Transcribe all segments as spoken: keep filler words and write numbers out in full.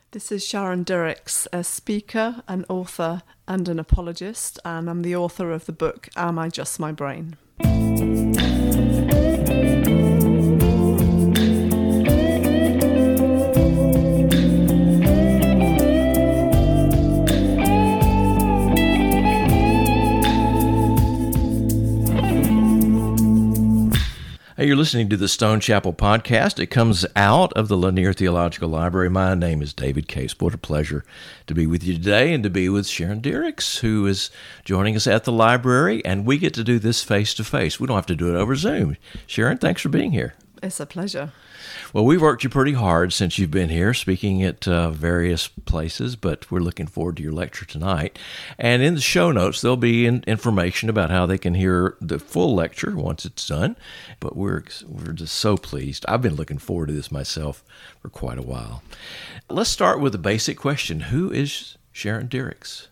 This is Sharon Dirks, a speaker, an author, and an apologist, and I'm the author of the book, Am I Just My Brain? Hey, you're listening to the Stone Chapel Podcast. It comes out of the Lanier Theological Library. My name is David Case. What a pleasure to be with you today and to be with Sharon Dirks, who is joining us at the library, and we get to do this face-to-face. We don't have to do it over Zoom. Sharon, thanks for being here. It's a pleasure. Well, we've worked you pretty hard since you've been here, speaking at uh, various places, but we're looking forward to your lecture tonight. And in the show notes, there'll be in- information about how they can hear the full lecture once it's done. But we're we're just so pleased. I've been looking forward to this myself for quite a while. Let's start with a basic question. Who is Sharon Dirks?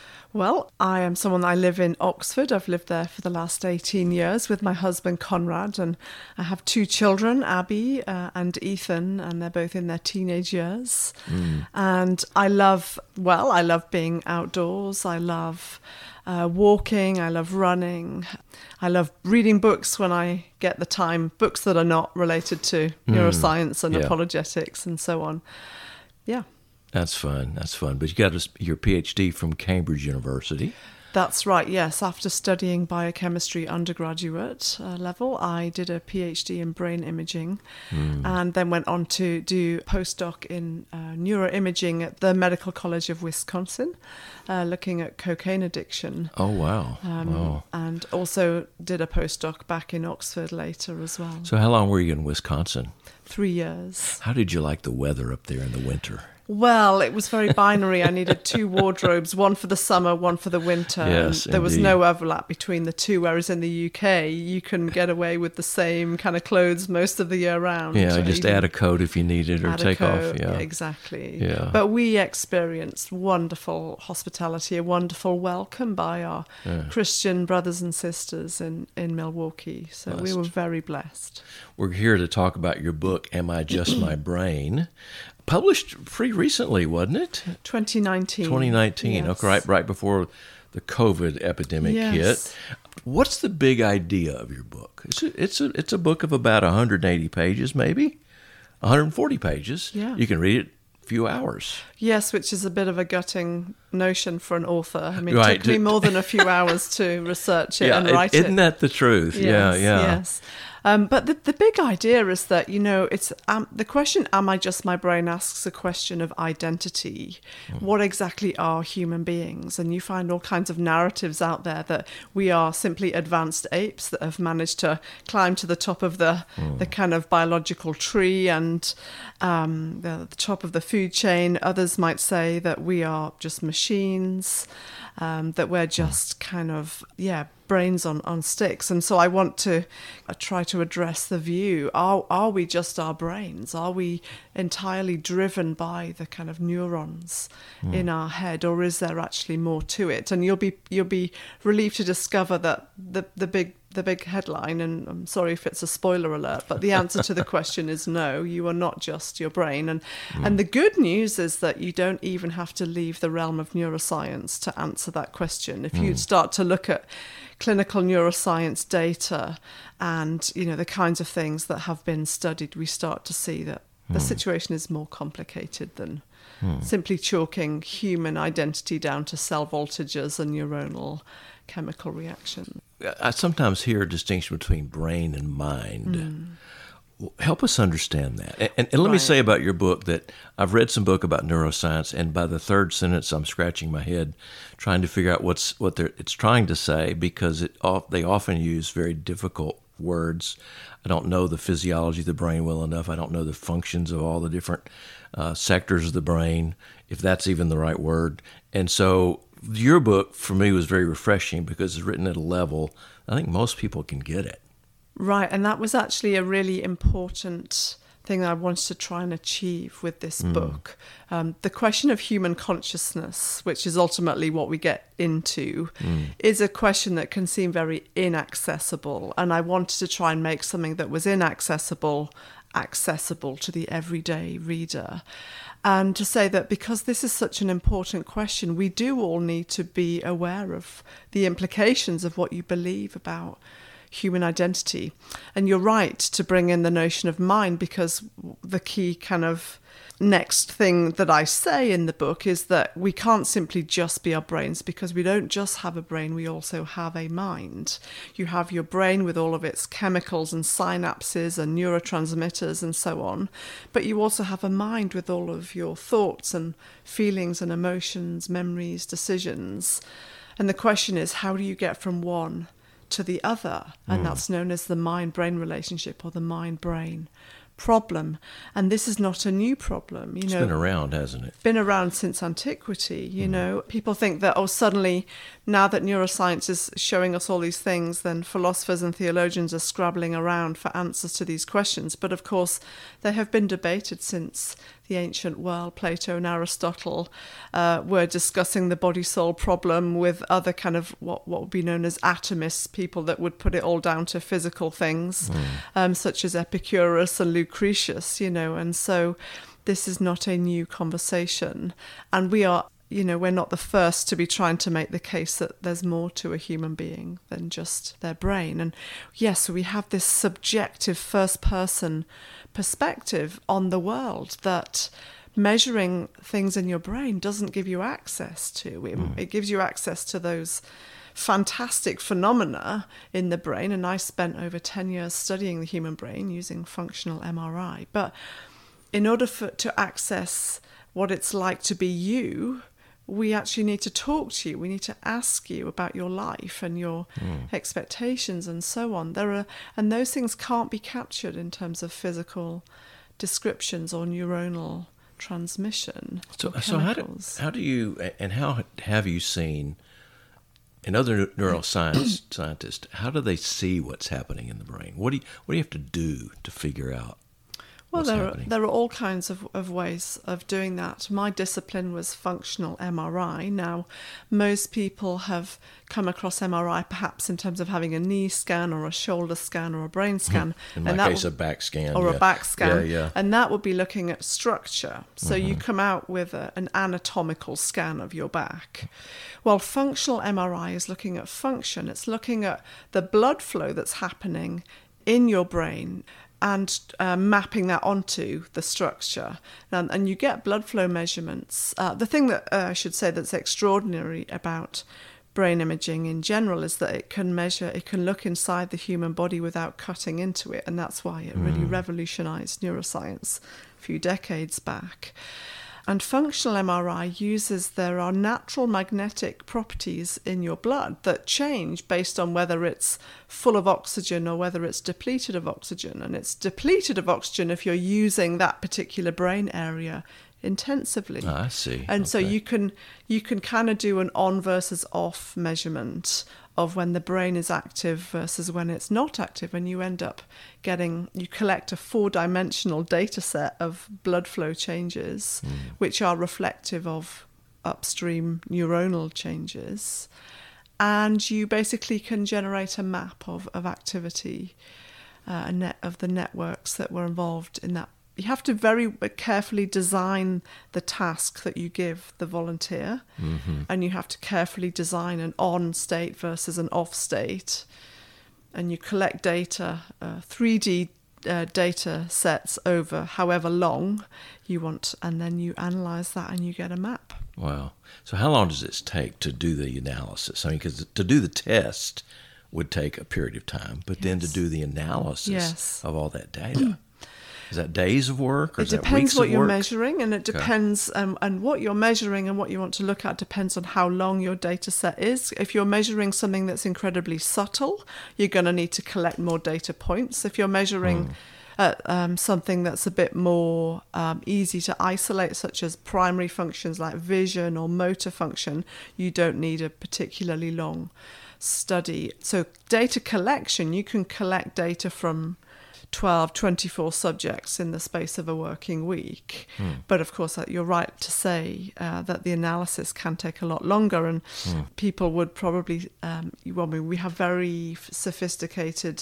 Well, I am someone, I live in Oxford. I've lived there for the last eighteen years with my husband, Conrad, and I have two children, Abby uh, and Ethan, and they're both in their teenage years. Mm. And I love, well, I love being outdoors. I love uh, walking. I love running. I love reading books when I get the time, books that are not related to mm. neuroscience and yeah. apologetics and so on. Yeah. That's fun. That's fun. But you got a, your P H D from Cambridge University. That's right, yes. After studying biochemistry undergraduate uh, level, I did a P H D in brain imaging mm. and then went on to do postdoc in uh, neuroimaging at the Medical College of Wisconsin, uh, looking at cocaine addiction. Oh, wow. Um, wow. And also did a postdoc back in Oxford later as well. So how long were you in Wisconsin? Three years. How did you like the weather up there in the winter? Well, it was very binary. I needed two wardrobes, one for the summer, one for the winter. Yes, and there was indeed. no overlap between the two, whereas in the U K, you can get away with the same kind of clothes most of the year round. Yeah, just add a coat if you need it or take off. Yeah, exactly. Yeah. But we experienced wonderful hospitality, a wonderful welcome by our yeah. Christian brothers and sisters in, in Milwaukee. So blessed. We were very blessed. We're here to talk about your book, Am I Just My Brain? Published pretty recently, wasn't it? twenty nineteen. twenty nineteen, yes. okay, right, right before the COVID epidemic yes. hit. What's the big idea of your book? It's a, it's a, it's a book of about one hundred eighty pages, maybe? one hundred forty pages. Yeah. You can read it a few hours. Yes, which is a bit of a gutting notion for an author. I mean, right. it took me more than a few hours to research it yeah, and write it. it. Isn't that the truth? Yes, yeah, yeah. Yes. Um, but the, the big idea is that, you know, it's um, the question, am I just my brain, asks a question of identity. Mm. What exactly are human beings? And you find all kinds of narratives out there that we are simply advanced apes that have managed to climb to the top of the, mm. the kind of biological tree and um, the, the top of the food chain. Others might say that we are just machines, um, that we're just mm. kind of, yeah, brains on, on sticks. And so I want to uh, try to address the view, are are we just our brains? Are we entirely driven by the kind of neurons mm. in our head, or is there actually more to it? And you'll be you'll be relieved to discover that the the big the big headline, and I'm sorry if it's a spoiler alert, but the answer to the question is no, you are not just your brain. And mm. and the good news is that you don't even have to leave the realm of neuroscience to answer that question. If mm. you start to look at clinical neuroscience data and, you know, the kinds of things that have been studied, we start to see that mm. the situation is more complicated than mm. simply chalking human identity down to cell voltages and neuronal chemical reaction. I sometimes hear a distinction between brain and mind. Mm. Help us understand that. And, and, and let right. me say about your book that I've read some book about neuroscience, and by the third sentence, I'm scratching my head trying to figure out what's what they're, it's trying to say, because it they often use very difficult words. I don't know the physiology of the brain well enough. I don't know the functions of all the different uh, sectors of the brain, if that's even the right word. And so your book, for me, was very refreshing because it's written at a level I think most people can get it. Right, and that was actually a really important thing that I wanted to try and achieve with this mm. book. Um, the question of human consciousness, which is ultimately what we get into, mm. is a question that can seem very inaccessible. And I wanted to try and make something that was inaccessible accessible to the everyday reader. And to say that because this is such an important question, we do all need to be aware of the implications of what you believe about human identity. And you're right to bring in the notion of mind, because the key kind of next thing that I say in the book is that we can't simply just be our brains, because we don't just have a brain, we also have a mind. You have your brain with all of its chemicals and synapses and neurotransmitters and so on, but you also have a mind with all of your thoughts and feelings and emotions, memories, decisions. And the question is, how do you get from one to the other? And mm. that's known as the mind-brain relationship, or the mind-brain problem. And this is not a new problem. You it's know, been around, hasn't it? Been around since antiquity. You mm. know, people think that, oh, suddenly, now that neuroscience is showing us all these things, then philosophers and theologians are scrabbling around for answers to these questions. But of course, they have been debated since the ancient world. Plato and Aristotle uh, were discussing the body-soul problem with other kind of what, what would be known as atomists, people that would put it all down to physical things, mm. um, such as Epicurus and Lucretius, you know. And so this is not a new conversation. And we are, you know, we're not the first to be trying to make the case that there's more to a human being than just their brain. And yes, we have this subjective first-person perspective on the world that measuring things in your brain doesn't give you access to. It, mm. it gives you access to those fantastic phenomena in the brain. And I spent over ten years studying the human brain using functional M R I. But in order for to access what it's like to be you, we actually need to talk to you. We need to ask you about your life and your mm. expectations and so on. There are, and those things can't be captured in terms of physical descriptions or neuronal transmission. So, so how do how do you and how have you seen in other neuroscience scientists? How do they see what's happening in the brain? What do you what do you have to do to figure out? Well, What's there happening? are, there are all kinds of, of ways of doing that. My discipline was functional M R I. Now, most people have come across M R I perhaps in terms of having a knee scan or a shoulder scan or a brain scan. In my and that case, will, a back scan. Or yeah. a back scan. Yeah, yeah. And that would be looking at structure. So mm-hmm. you come out with a, an anatomical scan of your back. Well, functional M R I is looking at function. It's looking at the blood flow that's happening in your brain and uh, mapping that onto the structure. And, and you get blood flow measurements. Uh, the thing that uh, I should say that's extraordinary about brain imaging in general is that it can measure, it can look inside the human body without cutting into it. And that's why it really mm. revolutionized neuroscience a few decades back. And functional M R I uses, there are natural magnetic properties in your blood that change based on whether it's full of oxygen or whether it's depleted of oxygen. And it's depleted of oxygen if you're using that particular brain area intensively. Oh, I see. And okay. so you can you can kind of do an on versus off measurement of when the brain is active versus when it's not active, and you end up getting, you collect a four-dimensional data set of blood flow changes, mm. which are reflective of upstream neuronal changes, and you basically can generate a map of, of activity, uh, a net of the networks that were involved in that. You have to very carefully design the task that you give the volunteer, mm-hmm. and you have to carefully design an on state versus an off state. And you collect data, uh, three D uh, data sets over however long you want, and then you analyze that and you get a map. Wow. So how long does this take to do the analysis? I mean, because to do the test would take a period of time, but yes. then to do the analysis yes. of all that data. Is that days of work, or it is that depends weeks what of you're work? measuring, and it depends, okay. um, and what you're measuring and what you want to look at depends on how long your data set is. If you're measuring something that's incredibly subtle, you're going to need to collect more data points. If you're measuring mm. uh, um, something that's a bit more um, easy to isolate, such as primary functions like vision or motor function, you don't need a particularly long study. So data collection, you can collect data from twelve, twenty-four subjects in the space of a working week. Hmm. But of course, uh, you're right to say uh, that the analysis can take a lot longer, and Hmm. people would probably, um, well, I mean, we have very sophisticated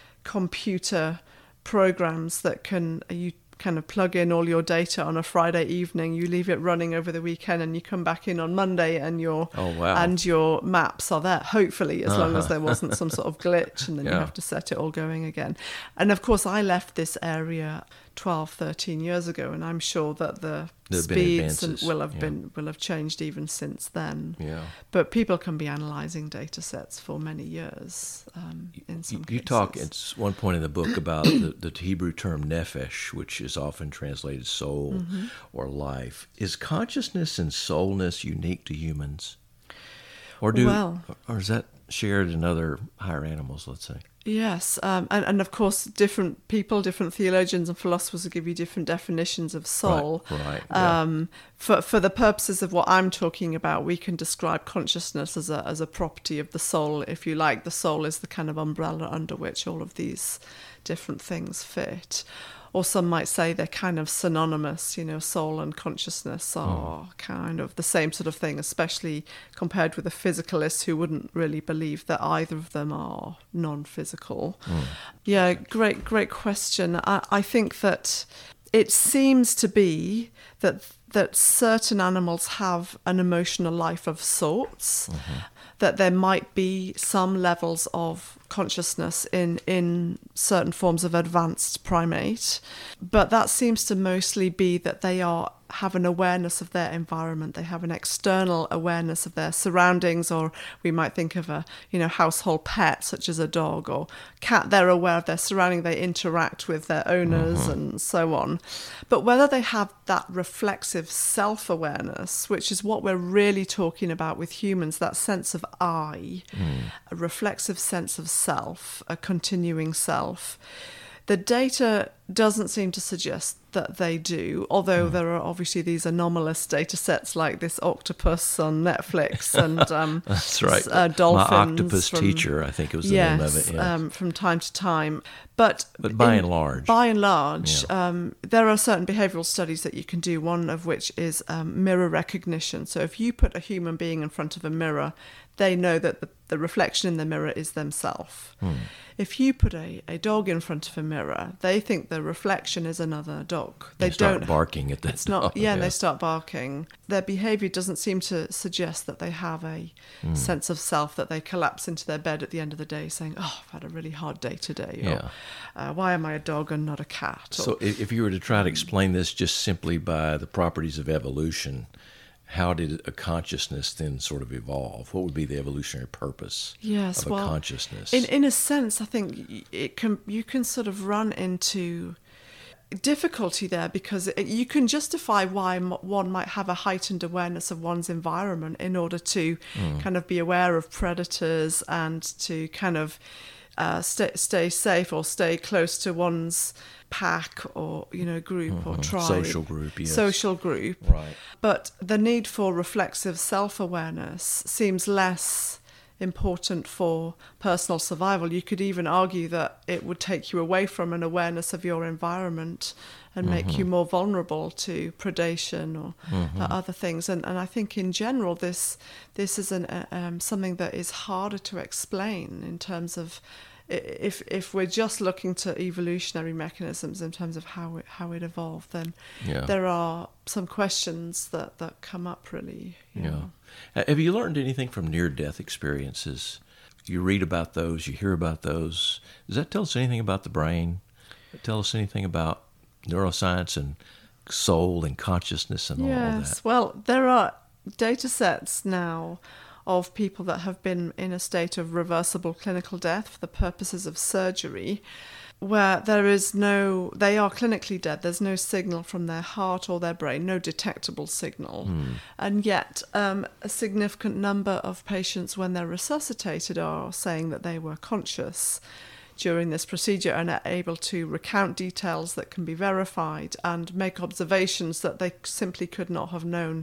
computer programs that can, you kind of plug in all your data on a Friday evening, you leave it running over the weekend, and you come back in on Monday, and your Oh, wow. and your maps are there, hopefully, as long as there wasn't some sort of glitch, and then you Yeah. have to set it all going again. And of course, I left this area twelve, thirteen years ago, and I'm sure that the There have been speeds and advances, will have yeah. been will have changed even since then. Yeah. But people can be analysing data sets for many years um, in some You, cases. you talk at one point in the book about the, the Hebrew term nephesh, which is often translated soul Mm-hmm. or life. Is consciousness and soulness unique to humans? Or do Well- or is that shared in other higher animals, let's say? Yes, um, and, and of course, different people, different theologians and philosophers will give you different definitions of soul. Right, right, yeah. Um, for for the purposes of what I'm talking about, we can describe consciousness as a as a property of the soul, if you like. The soul is the kind of umbrella under which all of these different things fit. Or some might say they're kind of synonymous, you know, soul and consciousness are Mm. kind of the same sort of thing, especially compared with a physicalist who wouldn't really believe that either of them are non-physical. Mm. Yeah, great, great question. I, I think that it seems to be that that certain animals have an emotional life of sorts, Mm-hmm. that there might be some levels of consciousness in, in certain forms of advanced primate, but that seems to mostly be that they are have an awareness of their environment. They have an external awareness of their surroundings, or we might think of a, you know, household pet such as a dog or cat. They're aware of their surrounding. They interact with their owners Mm-hmm. and so on. But whether they have that reflexive self-awareness, which is what we're really talking about with humans, that sense of I, Mm. a reflexive sense of self, a continuing self, the data doesn't seem to suggest that they do, although Mm. there are obviously these anomalous data sets like this octopus on Netflix and um, That's right. uh, dolphins. My octopus from- teacher, I think it was the yes, name of it. Yes. um, from time to time. But, But by in- and large. By and large, Yeah. um, there are certain behavioural studies that you can do, one of which is um, mirror recognition. So if you put a human being in front of a mirror, they know that the, the reflection in the mirror is themselves. Hmm. If you put a, a dog in front of a mirror, they think the reflection is another dog. They, They start don't barking at that It's not. dog, Yeah, and yeah. they start barking. Their behaviour doesn't seem to suggest that they have a Hmm. sense of self, that they collapse into their bed at the end of the day saying, "Oh, I've had a really hard day today." Or, Yeah. uh, "Why am I a dog and not a cat?" Or, So if if you were to try to explain this just simply by the properties of evolution, how did a consciousness then sort of evolve? What would be the evolutionary purpose yes, of a well, consciousness? in in a sense, I think it can. You can sort of run into difficulty there because it, you can justify why m- one might have a heightened awareness of one's environment in order to Mm. kind of be aware of predators and to kind of uh, stay stay safe or stay close to one's pack or, you know, group or Mhm. tribe. Social group, yes. Social group. Right. But the need for reflexive self-awareness seems less important for personal survival. You could even argue that it would take you away from an awareness of your environment and make you more vulnerable to predation or uh, other things. And and I think in general this this is an uh, um, something that is harder to explain in terms of i- if if we're just looking to evolutionary mechanisms in terms of how it, how it evolved, then Yeah. there are some questions that, that come up really. you Yeah. know. Uh, Have you learned anything from near-death experiences? You read about those, you hear about those. Does that tell us anything about the brain? Tell us anything about neuroscience and soul and consciousness and all of Yes, that? well, there are data sets now of people that have been in a state of reversible clinical death for the purposes of surgery, where there is no, they are clinically dead, there's no signal from their heart or their brain, no detectable signal. And yet um, a significant number of patients, when they're resuscitated, are saying that they were conscious during this procedure and are able to recount details that can be verified and make observations that they simply could not have known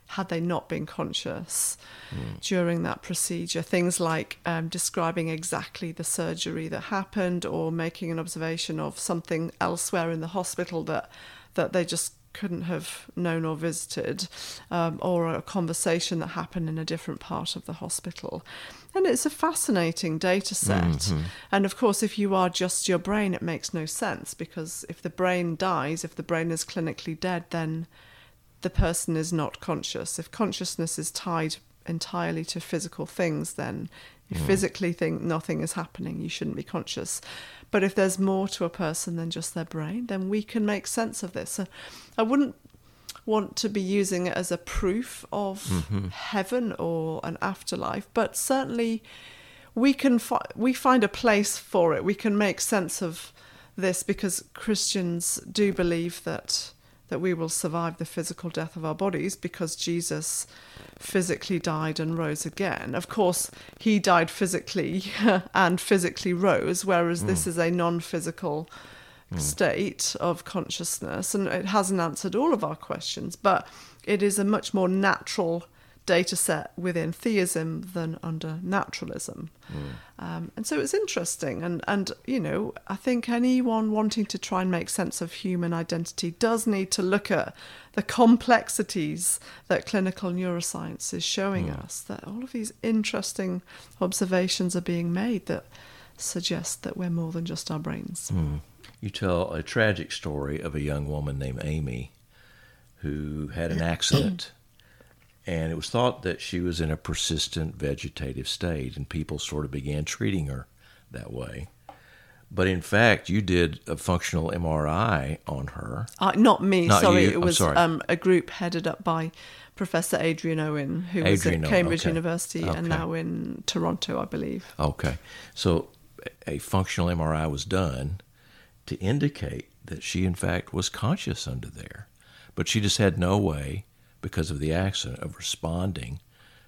had they not been conscious mm. during that procedure. Things like um, describing exactly the surgery that happened, or making an observation of something elsewhere in the hospital that that they just couldn't have known or visited, um, or a conversation that happened in a different part of the hospital. And it's a fascinating data set. Mm-hmm. And of course, if you are just your brain, it makes no sense, because if the brain dies, if the brain is clinically dead, then the person is not conscious. If consciousness is tied entirely to physical things, then you mm. physically think nothing is happening, you shouldn't be conscious. But if there's more to a person than just their brain, then we can make sense of this. So I wouldn't want to be using it as a proof of mm-hmm. heaven or an afterlife, but certainly we can fi- we find a place for it. We can make sense of this because Christians do believe that that we will survive the physical death of our bodies, because Jesus physically died and rose again. Of course, he died physically and physically rose, whereas mm. this is a non-physical mm. state of consciousness, and it hasn't answered all of our questions, but it is a much more natural data set within theism than under naturalism. Mm. Um, and so it's interesting. And, and, you know, I think anyone wanting to try and make sense of human identity does need to look at the complexities that clinical neuroscience is showing mm. us, that all of these interesting observations are being made that suggest that we're more than just our brains. Mm. You tell a tragic story of a young woman named Amy who had an accident. And it was thought that she was in a persistent vegetative state, and people sort of began treating her that way. But in fact, you did a functional M R I on her. Uh, not me, not sorry. You. It was sorry. Um, a group headed up by Professor Adrian Owen, who Adrian was at Owen, Cambridge okay. University okay. and now in Toronto, I believe. Okay. So a functional M R I was done to indicate that she, in fact, was conscious under there. But she just had no way, because of the accident, of responding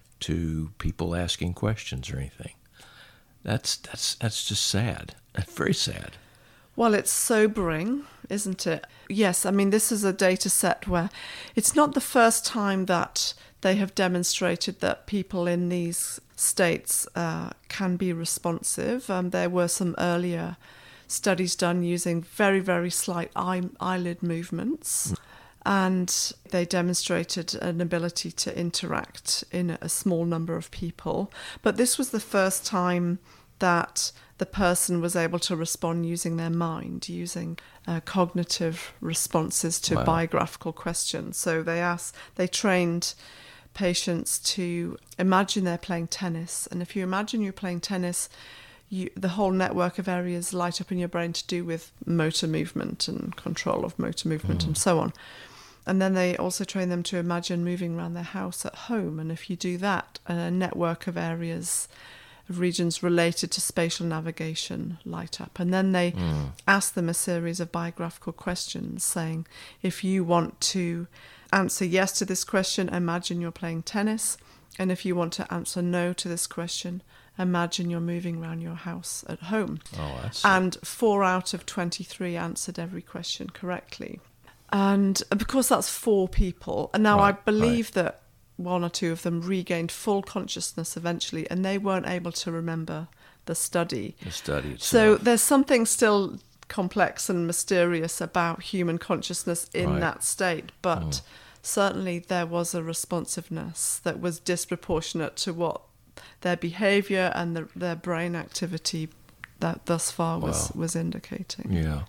to people asking questions or anything. That's that's that's just sad. Very sad. Well, it's sobering, isn't it? Yes, I mean, this is a data set where it's not the first time that they have demonstrated that people in these states uh, can be responsive. Um, there were some earlier studies done using very, very slight eye, eyelid movements. Mm. And they demonstrated an ability to interact in a small number of people. But this was the first time that the person was able to respond using their mind, using uh, cognitive responses to wow. biographical questions. So they asked, they trained patients to imagine they're playing tennis. And if you imagine you're playing tennis, You, the whole network of areas light up in your brain to do with motor movement and control of motor movement mm. and so on. And then they also train them to imagine moving around their house at home. And if you do that, a network of areas, of regions related to spatial navigation light up. And then they mm. ask them a series of biographical questions saying, if you want to answer yes to this question, imagine you're playing tennis. And if you want to answer no to this question, imagine you're moving around your house at home. Oh, I see. And four out of twenty-three answered every question correctly. And because that's four people. And now right, I believe right. that one or two of them regained full consciousness eventually, and they weren't able to remember the study. The study itself. So there's something still complex and mysterious about human consciousness in right. that state. But mm. certainly there was a responsiveness that was disproportionate to what their behaviour and the, their brain activity that thus far was, wow. was indicating. Yeah.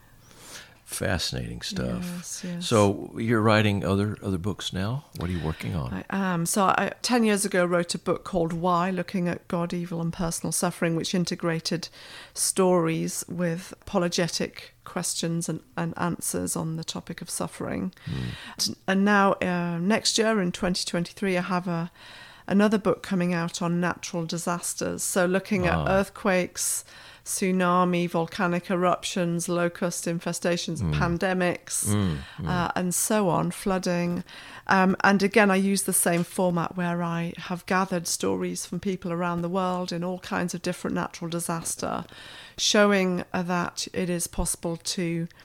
Fascinating stuff. Yes, yes. So you're writing other other books now? What are you working on? I am. So I, ten years ago, wrote a book called Why, looking at God, evil and personal suffering, which integrated stories with apologetic questions and, and answers on the topic of suffering. Mm. And now, uh, next year in twenty twenty-three, I have a another book coming out on natural disasters. So looking ah. at earthquakes, tsunami, volcanic eruptions, locust infestations, mm. pandemics, mm, mm. Uh, and so on, flooding. Um, and again, I use the same format where I have gathered stories from people around the world in all kinds of different natural disaster, showing uh, that it is possible to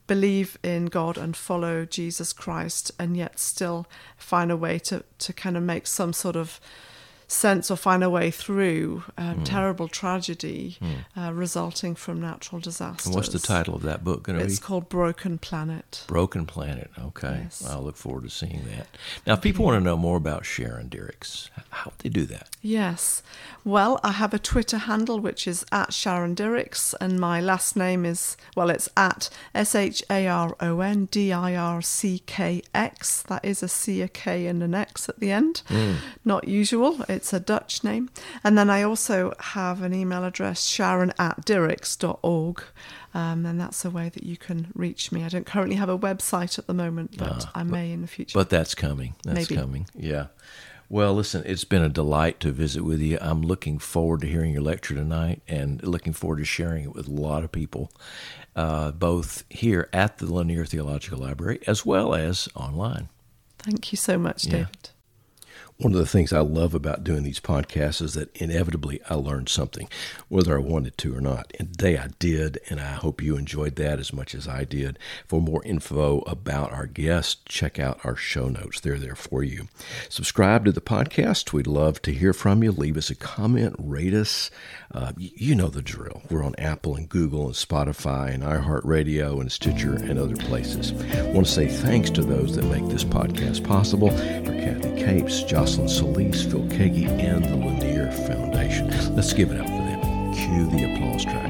believe in God and follow Jesus Christ and yet still find a way to, to kind of make some sort of sense or find a way through uh, mm. terrible tragedy mm. uh, resulting from natural disasters. And what's the title of that book going to be? It's called Broken Planet. Broken Planet, okay. Yes. I'll look forward to seeing that. Now, if people want to know more about Sharon Diricks, how would they do that? Yes. Well, I have a Twitter handle, which is at Sharon Diricks, and my last name is, well, it's at S H A R O N D I R C K X. That is a C, a K, and an X at the end. Mm. Not usual. It's a Dutch name. And then I also have an email address, sharon at diricks dot org. Um, and that's a way that you can reach me. I don't currently have a website at the moment, but uh, I may but, in the future. But that's coming. That's Maybe. coming. Yeah. Well, listen, it's been a delight to visit with you. I'm looking forward to hearing your lecture tonight and looking forward to sharing it with a lot of people, uh, both here at the Lanier Theological Library as well as online. Thank you so much, David. Yeah. One of the things I love about doing these podcasts is that inevitably I learned something, whether I wanted to or not. And today I did, and I hope you enjoyed that as much as I did. For more info about our guest, check out our show notes. They're there for you. Subscribe to the podcast. We'd love to hear from you. Leave us a comment, rate us. Uh, you know the drill. We're on Apple and Google and Spotify and iHeartRadio and Stitcher and other places. I want to say thanks to those that make this podcast possible. For Kathy Capes, Jocelyn Solis, Phil Kagi, and the Lanier Foundation. Let's give it up for them. Cue the applause track.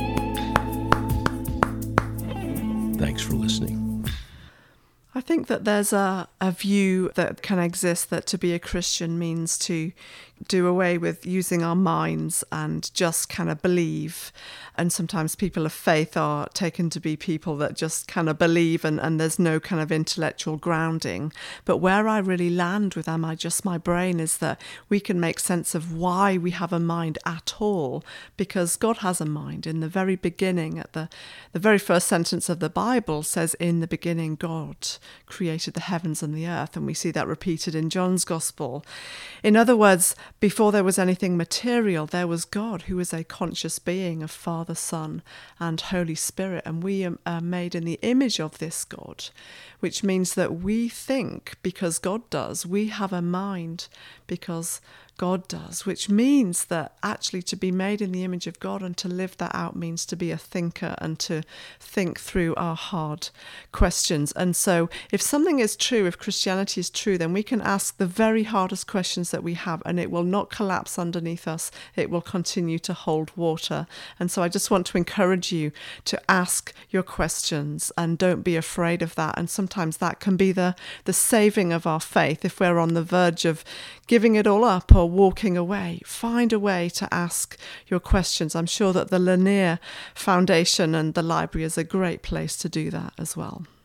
Thanks for listening. I think that there's a, a view that can exist that to be a Christian means to do away with using our minds and just kind of believe. And sometimes people of faith are taken to be people that just kind of believe and, and there's no kind of intellectual grounding. But where I really land with Am I Just My Brain is that we can make sense of why we have a mind at all, because God has a mind. In the very beginning, at the, the very first sentence of the Bible says, in the beginning, God created the heavens and the earth. And we see that repeated in John's Gospel. In other words, before there was anything material, there was God, who is a conscious being of Father, Son, and Holy Spirit. And we are made in the image of this God, which means that we think because God does. We have a mind because God does, which means that actually to be made in the image of God and to live that out means to be a thinker and to think through our hard questions. And so if something is true, if Christianity is true, then we can ask the very hardest questions that we have and it will not collapse underneath us. It will continue to hold water. And so I just want to encourage you to ask your questions and don't be afraid of that. And sometimes that can be the, the saving of our faith. If we're on the verge of giving it all up or walking away, find a way to ask your questions. I'm sure that the Lanier Foundation and the library is a great place to do that as well.